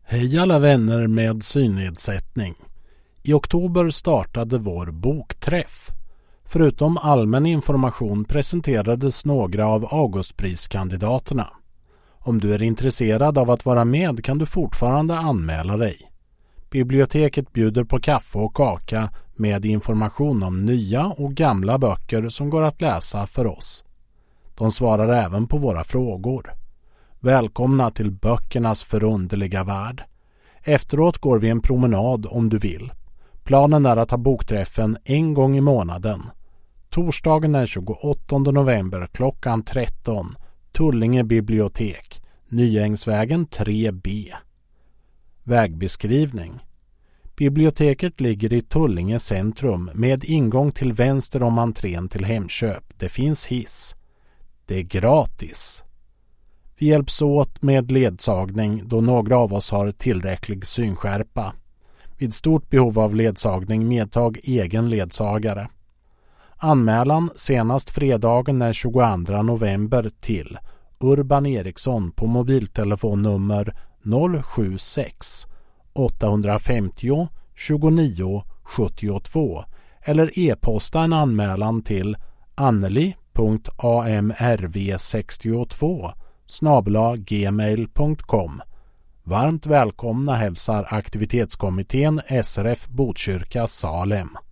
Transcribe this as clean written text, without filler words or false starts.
Hej alla vänner med synnedsättning. I oktober startade vår bokträff. Förutom allmän information presenterades några av Augustpriskandidaterna. Om du är intresserad av att vara med kan du fortfarande anmäla dig. Biblioteket bjuder på kaffe och kaka med information om nya och gamla böcker som går att läsa för oss. De svarar även på våra frågor. Välkomna till böckernas förunderliga värld. Efteråt går vi en promenad om du vill. Planen är att ha bokträffen en gång i månaden. Torsdagen den 28 november klockan 13. Tullinge bibliotek. Nyängsvägen 3B. Vägbeskrivning. Biblioteket ligger i Tullinge centrum med ingång till vänster om entrén till Hemköp. Det finns hiss. Det är gratis. Vi hjälps åt med ledsagning då några av oss har tillräcklig synskärpa. Vid stort behov av ledsagning medtag egen ledsagare. Anmälan senast fredagen den 22 november till Urban Eriksson på mobiltelefonnummer 076 850 29 72 eller e-posta en anmälan till anneli.amrv62@gmail.com. Varmt välkomna hälsar aktivitetskommittén SRF Botkyrka Salem.